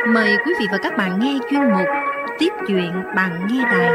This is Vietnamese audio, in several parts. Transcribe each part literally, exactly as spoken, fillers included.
Mời quý vị và các bạn nghe chuyên mục Tiếp chuyện bằng nghe đài.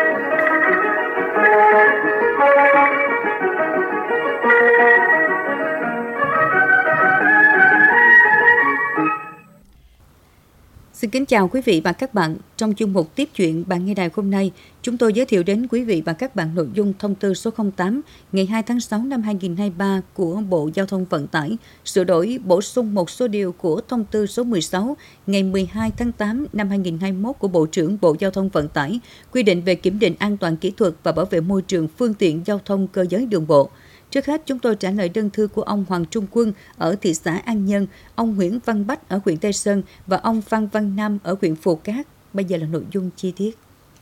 Xin kính chào quý vị và các bạn. Trong chuyên mục Tiếp chuyện bằng nghe đài hôm nay, chúng tôi giới thiệu đến quý vị và các bạn nội dung thông tư số không tám ngày hai tháng sáu năm hai nghìn không trăm hai mươi ba của Bộ Giao thông Vận tải, sửa đổi bổ sung một số điều của thông tư số mười sáu ngày mười hai tháng tám năm hai nghìn không trăm hai mươi mốt của Bộ trưởng Bộ Giao thông Vận tải, quy định về kiểm định an toàn kỹ thuật và bảo vệ môi trường phương tiện giao thông cơ giới đường bộ. Trước hết, chúng tôi trả lời đơn thư của ông Hoàng Trung Quân ở thị xã An Nhơn, ông Nguyễn Văn Bách ở huyện Tây Sơn và ông Phan Văn Nam ở huyện Phù Cát. Bây giờ là nội dung chi tiết.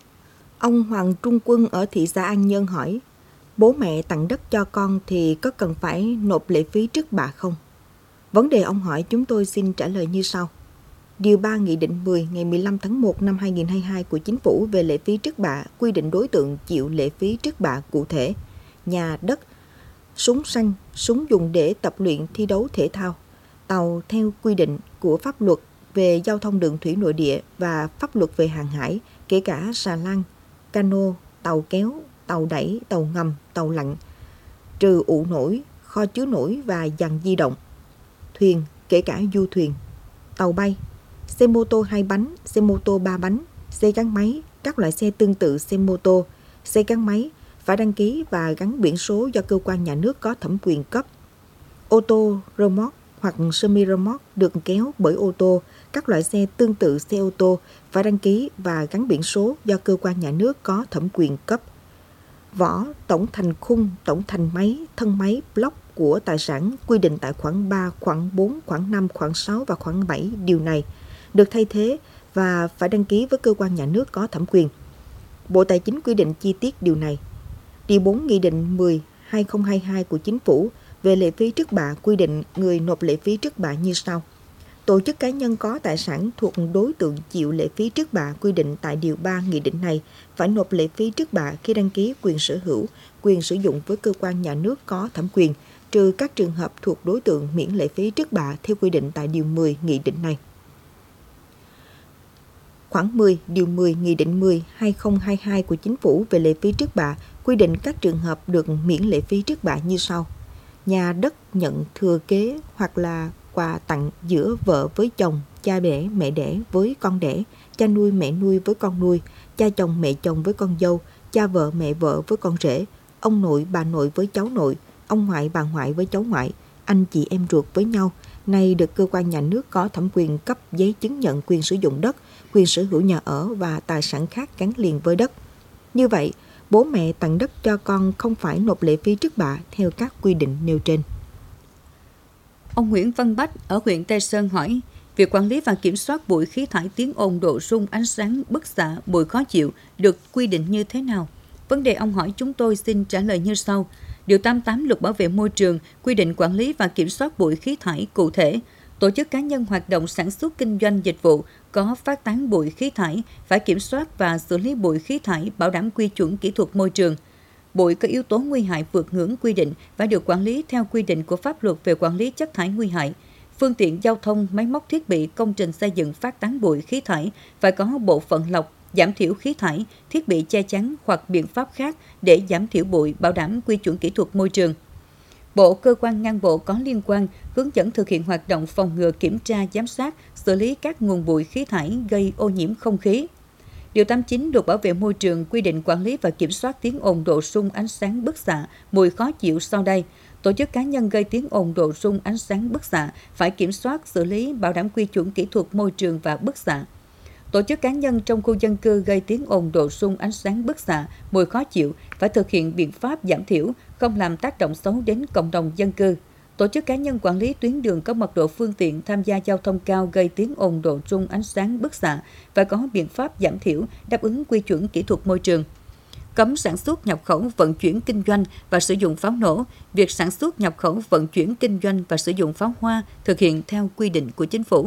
Ông Hoàng Trung Quân ở thị xã An Nhơn hỏi, bố mẹ tặng đất cho con thì có cần phải nộp lệ phí trước bạ không? Vấn đề ông hỏi chúng tôi xin trả lời như sau. Điều ba Nghị định mười ngày mười lăm tháng một năm hai nghìn không trăm hai mươi hai của Chính phủ về lệ phí trước bạ quy định đối tượng chịu lệ phí trước bạ cụ thể: nhà, đất, súng săn, súng dùng để tập luyện thi đấu thể thao, tàu theo quy định của pháp luật về giao thông đường thủy nội địa và pháp luật về hàng hải, kể cả xà lan, cano, tàu kéo, tàu đẩy, tàu ngầm, tàu lặn, trừ ụ nổi, kho chứa nổi và dàn di động, thuyền, kể cả du thuyền, tàu bay, xe mô tô hai bánh, xe mô tô ba bánh, xe gắn máy, các loại xe tương tự xe mô tô, xe gắn máy, phải đăng ký và gắn biển số do cơ quan nhà nước có thẩm quyền cấp. Ô tô, rơ moóc hoặc semi-rơ moóc được kéo bởi ô tô, các loại xe tương tự xe ô tô phải đăng ký và gắn biển số do cơ quan nhà nước có thẩm quyền cấp. Vỏ, tổng thành khung, tổng thành máy, thân máy, block của tài sản quy định tại khoản ba, khoản bốn, khoản năm, khoản sáu và khoản bảy điều này được thay thế và phải đăng ký với cơ quan nhà nước có thẩm quyền. Bộ Tài chính quy định chi tiết điều này. Điều bốn Nghị định mười hai nghìn không trăm hai mươi hai của Chính phủ về lệ phí trước bạ quy định người nộp lệ phí trước bạ như sau. Tổ chức cá nhân có tài sản thuộc đối tượng chịu lệ phí trước bạ quy định tại điều ba nghị định này phải nộp lệ phí trước bạ khi đăng ký quyền sở hữu, quyền sử dụng với cơ quan nhà nước có thẩm quyền, trừ các trường hợp thuộc đối tượng miễn lệ phí trước bạ theo quy định tại điều mười nghị định này. Khoản mười, điều mười Nghị định mười hai nghìn không trăm hai mươi hai của Chính phủ về lệ phí trước bạ quy định các trường hợp được miễn lệ phí trước bạ như sau. Nhà, đất nhận thừa kế hoặc là quà tặng giữa vợ với chồng, cha đẻ, mẹ đẻ với con đẻ, cha nuôi, mẹ nuôi với con nuôi, cha chồng, mẹ chồng với con dâu, cha vợ, mẹ vợ với con rể, ông nội, bà nội với cháu nội, ông ngoại, bà ngoại với cháu ngoại, anh chị em ruột với nhau, nay được cơ quan nhà nước có thẩm quyền cấp giấy chứng nhận quyền sử dụng đất, quyền sở hữu nhà ở và tài sản khác gắn liền với đất. Như vậy, bố mẹ tặng đất cho con không phải nộp lệ phí trước bạ theo các quy định nêu trên. Ông Nguyễn Văn Bách ở huyện Tây Sơn hỏi, việc quản lý và kiểm soát bụi khí thải, tiếng ồn, độ rung, ánh sáng, bức xạ, bụi khó chịu được quy định như thế nào? Vấn đề ông hỏi chúng tôi xin trả lời như sau. Điều tám mươi tám Luật Bảo vệ môi trường quy định quản lý và kiểm soát bụi khí thải cụ thể. Tổ chức cá nhân hoạt động sản xuất kinh doanh dịch vụ có phát tán bụi khí thải phải kiểm soát và xử lý bụi khí thải bảo đảm quy chuẩn kỹ thuật môi trường. Bụi có yếu tố nguy hại vượt ngưỡng quy định phải được quản lý theo quy định của pháp luật về quản lý chất thải nguy hại. Phương tiện giao thông, máy móc thiết bị, công trình xây dựng phát tán bụi khí thải phải có bộ phận lọc, giảm thiểu khí thải, thiết bị che chắn hoặc biện pháp khác để giảm thiểu bụi bảo đảm quy chuẩn kỹ thuật môi trường. Bộ, cơ quan ngang bộ có liên quan hướng dẫn thực hiện hoạt động phòng ngừa, kiểm tra, giám sát, xử lý các nguồn bụi khí thải gây ô nhiễm không khí. Điều tám mươi chín Luật Bảo vệ môi trường quy định quản lý và kiểm soát tiếng ồn, độ rung, ánh sáng, bức xạ, mùi khó chịu sau đây. Tổ chức cá nhân gây tiếng ồn, độ rung, ánh sáng, bức xạ phải kiểm soát, xử lý, bảo đảm quy chuẩn kỹ thuật môi trường và bức xạ. Tổ chức cá nhân trong khu dân cư gây tiếng ồn, độ rung, ánh sáng, bức xạ, mùi khó chịu phải thực hiện biện pháp giảm thiểu, không làm tác động xấu đến cộng đồng dân cư. Tổ chức cá nhân quản lý tuyến đường có mật độ phương tiện tham gia giao thông cao gây tiếng ồn, độ rung, ánh sáng, bức xạ phải có biện pháp giảm thiểu, đáp ứng quy chuẩn kỹ thuật môi trường. Cấm sản xuất, nhập khẩu, vận chuyển, kinh doanh và sử dụng pháo nổ. Việc sản xuất, nhập khẩu, vận chuyển, kinh doanh và sử dụng pháo hoa thực hiện theo quy định của Chính phủ.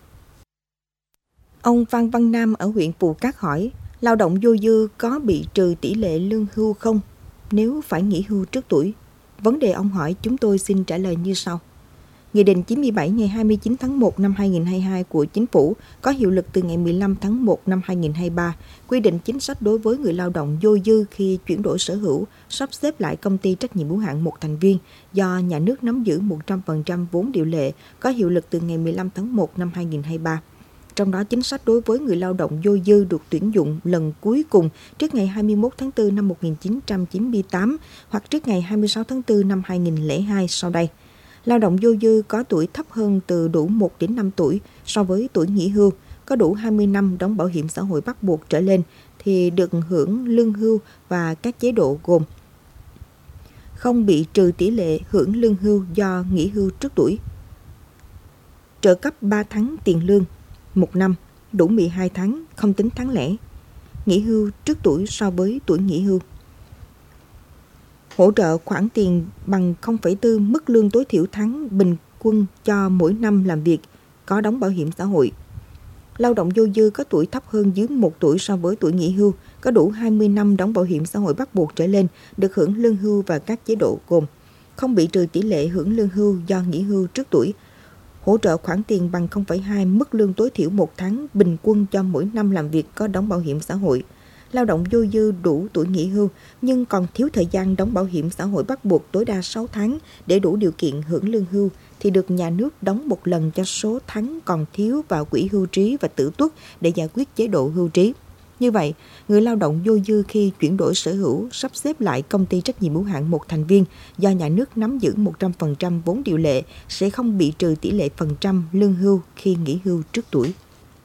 Ông Phan Văn Nam ở huyện Phù Cát hỏi, lao động vô dư có bị trừ tỷ lệ lương hưu không nếu phải nghỉ hưu trước tuổi? Vấn đề ông hỏi chúng tôi xin trả lời như sau. Nghị định chín mươi bảy ngày hai mươi chín tháng một năm hai nghìn không trăm hai mươi hai của Chính phủ có hiệu lực từ ngày mười lăm tháng một năm hai nghìn không trăm hai mươi ba, quy định chính sách đối với người lao động dôi dư khi chuyển đổi sở hữu, sắp xếp lại công ty trách nhiệm hữu hạn một thành viên do nhà nước nắm giữ một trăm phần trăm vốn điều lệ, có hiệu lực từ ngày mười lăm tháng một năm hai nghìn không trăm hai mươi ba. Trong đó, chính sách đối với người lao động dôi dư được tuyển dụng lần cuối cùng trước ngày hai mươi mốt tháng tư năm một nghìn chín trăm chín mươi tám hoặc trước ngày hai mươi sáu tháng tư năm hai nghìn không trăm lẻ hai sau đây. Lao động dôi dư có tuổi thấp hơn từ đủ một đến năm tuổi so với tuổi nghỉ hưu, có đủ hai mươi năm đóng bảo hiểm xã hội bắt buộc trở lên thì được hưởng lương hưu và các chế độ gồm: không bị trừ tỷ lệ hưởng lương hưu do nghỉ hưu trước tuổi, trợ cấp ba tháng tiền lương một năm, đủ mười hai tháng, không tính tháng lẻ, nghỉ hưu trước tuổi so với tuổi nghỉ hưu, hỗ trợ khoản tiền bằng không phẩy bốn mức lương tối thiểu tháng bình quân cho mỗi năm làm việc, có đóng bảo hiểm xã hội. Lao động dôi dư có tuổi thấp hơn dưới một tuổi so với tuổi nghỉ hưu, có đủ hai mươi năm đóng bảo hiểm xã hội bắt buộc trở lên, được hưởng lương hưu và các chế độ gồm: không bị trừ tỷ lệ hưởng lương hưu do nghỉ hưu trước tuổi, hỗ trợ khoản tiền bằng không phẩy hai mức lương tối thiểu một tháng bình quân cho mỗi năm làm việc có đóng bảo hiểm xã hội. Lao động dôi dư đủ tuổi nghỉ hưu nhưng còn thiếu thời gian đóng bảo hiểm xã hội bắt buộc tối đa sáu tháng để đủ điều kiện hưởng lương hưu thì được nhà nước đóng một lần cho số tháng còn thiếu vào quỹ hưu trí và tử tuất để giải quyết chế độ hưu trí. Như vậy, người lao động dôi dư khi chuyển đổi sở hữu, sắp xếp lại công ty trách nhiệm hữu hạn một thành viên do nhà nước nắm giữ một trăm phần trăm vốn điều lệ sẽ không bị trừ tỷ lệ phần trăm lương hưu khi nghỉ hưu trước tuổi.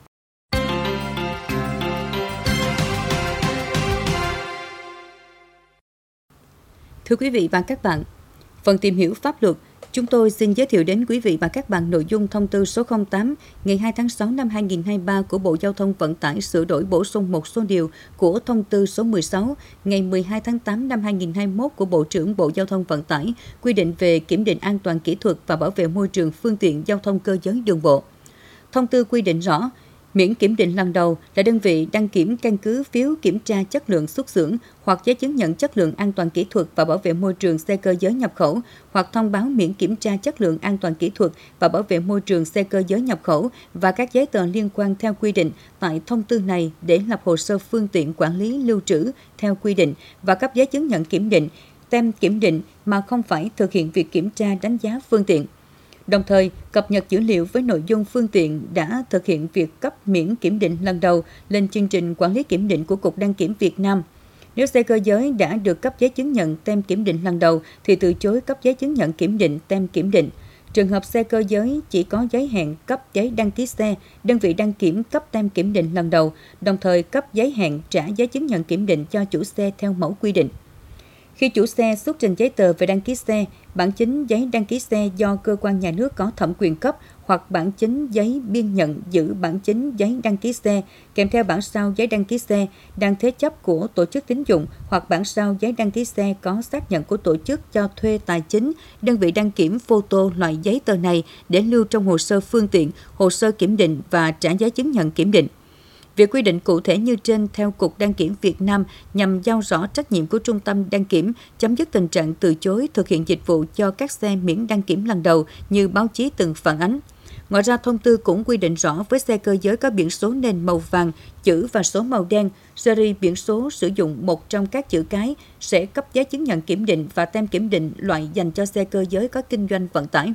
Thưa quý vị và các bạn, phần tìm hiểu pháp luật, chúng tôi xin giới thiệu đến quý vị và các bạn nội dung thông tư số không tám ngày hai tháng sáu năm hai nghìn không trăm hai mươi ba của Bộ Giao thông Vận tải sửa đổi bổ sung một số điều của thông tư số mười sáu ngày mười hai tháng tám năm hai nghìn không trăm hai mươi mốt của Bộ trưởng Bộ Giao thông Vận tải quy định về kiểm định an toàn kỹ thuật và bảo vệ môi trường phương tiện giao thông cơ giới đường bộ. Thông tư quy định rõ, miễn kiểm định lần đầu là đơn vị đăng kiểm căn cứ phiếu kiểm tra chất lượng xuất xưởng hoặc giấy chứng nhận chất lượng an toàn kỹ thuật và bảo vệ môi trường xe cơ giới nhập khẩu hoặc thông báo miễn kiểm tra chất lượng an toàn kỹ thuật và bảo vệ môi trường xe cơ giới nhập khẩu và các giấy tờ liên quan theo quy định tại thông tư này để lập hồ sơ phương tiện quản lý lưu trữ theo quy định và cấp giấy chứng nhận kiểm định, tem kiểm định mà không phải thực hiện việc kiểm tra đánh giá phương tiện. Đồng thời, cập nhật dữ liệu với nội dung phương tiện đã thực hiện việc cấp miễn kiểm định lần đầu lên chương trình quản lý kiểm định của Cục Đăng kiểm Việt Nam. Nếu xe cơ giới đã được cấp giấy chứng nhận tem kiểm định lần đầu thì từ chối cấp giấy chứng nhận kiểm định tem kiểm định. Trường hợp xe cơ giới chỉ có giấy hẹn cấp giấy đăng ký xe, đơn vị đăng kiểm cấp tem kiểm định lần đầu, đồng thời cấp giấy hẹn trả giấy chứng nhận kiểm định cho chủ xe theo mẫu quy định. Khi chủ xe xuất trình giấy tờ về đăng ký xe, bản chính giấy đăng ký xe do cơ quan nhà nước có thẩm quyền cấp hoặc bản chính giấy biên nhận giữ bản chính giấy đăng ký xe kèm theo bản sao giấy đăng ký xe đang thế chấp của tổ chức tín dụng hoặc bản sao giấy đăng ký xe có xác nhận của tổ chức cho thuê tài chính, đơn vị đăng kiểm photo loại giấy tờ này để lưu trong hồ sơ phương tiện, hồ sơ kiểm định và trả giấy chứng nhận kiểm định. Việc quy định cụ thể như trên theo Cục Đăng kiểm Việt Nam nhằm giao rõ trách nhiệm của trung tâm đăng kiểm, chấm dứt tình trạng từ chối thực hiện dịch vụ cho các xe miễn đăng kiểm lần đầu như báo chí từng phản ánh. Ngoài ra, thông tư cũng quy định rõ với xe cơ giới có biển số nền màu vàng, chữ và số màu đen, series biển số sử dụng một trong các chữ cái sẽ cấp giấy chứng nhận kiểm định và tem kiểm định loại dành cho xe cơ giới có kinh doanh vận tải.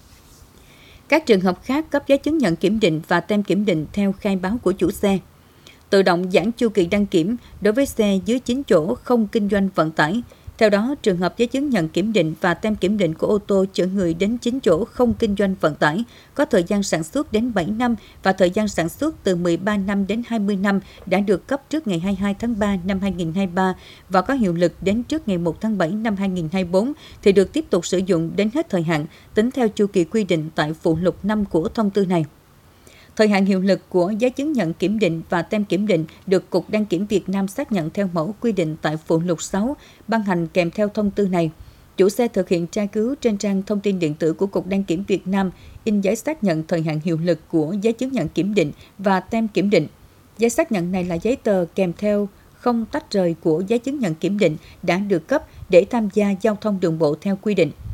Các trường hợp khác cấp giấy chứng nhận kiểm định và tem kiểm định theo khai báo của chủ xe. Tự động giãn chu kỳ đăng kiểm đối với xe dưới chín chỗ không kinh doanh vận tải. Theo đó, trường hợp giấy chứng nhận kiểm định và tem kiểm định của ô tô chở người đến chín chỗ không kinh doanh vận tải có thời gian sản xuất đến bảy năm và thời gian sản xuất từ mười ba năm đến hai mươi năm đã được cấp trước ngày hai mươi hai tháng ba năm hai nghìn không trăm hai mươi ba và có hiệu lực đến trước ngày một tháng bảy năm hai nghìn không trăm hai mươi tư thì được tiếp tục sử dụng đến hết thời hạn, tính theo chu kỳ quy định tại phụ lục năm của thông tư này. Thời hạn hiệu lực của giấy chứng nhận kiểm định và tem kiểm định được Cục Đăng kiểm Việt Nam xác nhận theo mẫu quy định tại phụ lục sáu, ban hành kèm theo thông tư này. Chủ xe thực hiện tra cứu trên trang thông tin điện tử của Cục Đăng kiểm Việt Nam, in giấy xác nhận thời hạn hiệu lực của giấy chứng nhận kiểm định và tem kiểm định. Giấy xác nhận này là giấy tờ kèm theo không tách rời của giấy chứng nhận kiểm định đã được cấp để tham gia giao thông đường bộ theo quy định.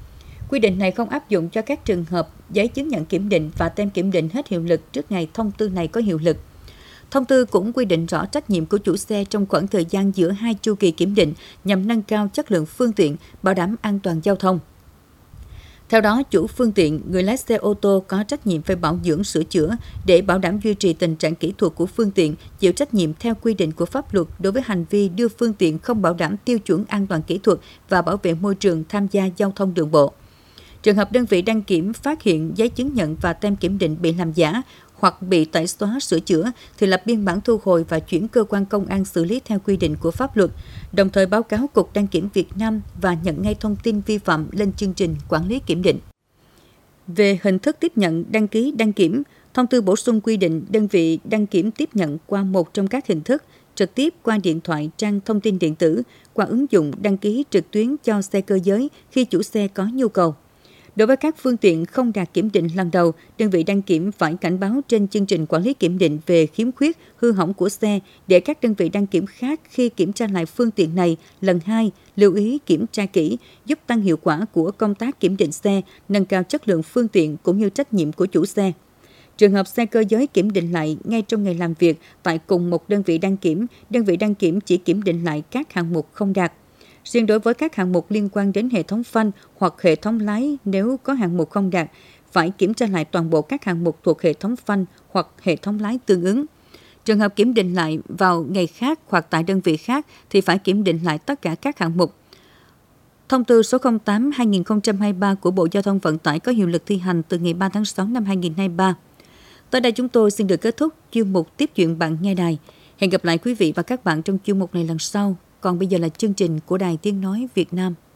Quy định này không áp dụng cho các trường hợp giấy chứng nhận kiểm định và tem kiểm định hết hiệu lực trước ngày thông tư này có hiệu lực. Thông tư cũng quy định rõ trách nhiệm của chủ xe trong khoảng thời gian giữa hai chu kỳ kiểm định nhằm nâng cao chất lượng phương tiện, bảo đảm an toàn giao thông. Theo đó, chủ phương tiện, người lái xe ô tô có trách nhiệm phải bảo dưỡng sửa chữa để bảo đảm duy trì tình trạng kỹ thuật của phương tiện, chịu trách nhiệm theo quy định của pháp luật đối với hành vi đưa phương tiện không bảo đảm tiêu chuẩn an toàn kỹ thuật và bảo vệ môi trường tham gia giao thông đường bộ. Trường hợp đơn vị đăng kiểm phát hiện giấy chứng nhận và tem kiểm định bị làm giả hoặc bị tẩy xóa sửa chữa thì lập biên bản thu hồi và chuyển cơ quan công an xử lý theo quy định của pháp luật, đồng thời báo cáo Cục Đăng kiểm Việt Nam và nhận ngay thông tin vi phạm lên chương trình quản lý kiểm định. Về hình thức tiếp nhận đăng ký đăng kiểm, thông tư bổ sung quy định đơn vị đăng kiểm tiếp nhận qua một trong các hình thức: trực tiếp qua điện thoại, trang thông tin điện tử, qua ứng dụng đăng ký trực tuyến cho xe cơ giới khi chủ xe có nhu cầu. Đối với các phương tiện không đạt kiểm định lần đầu, đơn vị đăng kiểm phải cảnh báo trên chương trình quản lý kiểm định về khiếm khuyết, hư hỏng của xe để các đơn vị đăng kiểm khác khi kiểm tra lại phương tiện này lần hai lưu ý kiểm tra kỹ, giúp tăng hiệu quả của công tác kiểm định xe, nâng cao chất lượng phương tiện cũng như trách nhiệm của chủ xe. Trường hợp xe cơ giới kiểm định lại ngay trong ngày làm việc tại cùng một đơn vị đăng kiểm, đơn vị đăng kiểm chỉ kiểm định lại các hạng mục không đạt. Riêng đối với các hạng mục liên quan đến hệ thống phanh hoặc hệ thống lái, nếu có hạng mục không đạt, phải kiểm tra lại toàn bộ các hạng mục thuộc hệ thống phanh hoặc hệ thống lái tương ứng. Trường hợp kiểm định lại vào ngày khác hoặc tại đơn vị khác thì phải kiểm định lại tất cả các hạng mục. Thông tư số không tám trên hai nghìn không trăm hai mươi ba của Bộ Giao thông Vận tải có hiệu lực thi hành từ ngày ba tháng sáu năm hai nghìn không trăm hai mươi ba. Tới đây chúng tôi xin được kết thúc chuyên mục Tiếp chuyện bạn nghe đài. Hẹn gặp lại quý vị và các bạn trong chuyên mục này lần sau. Còn bây giờ là chương trình của Đài Tiếng Nói Việt Nam.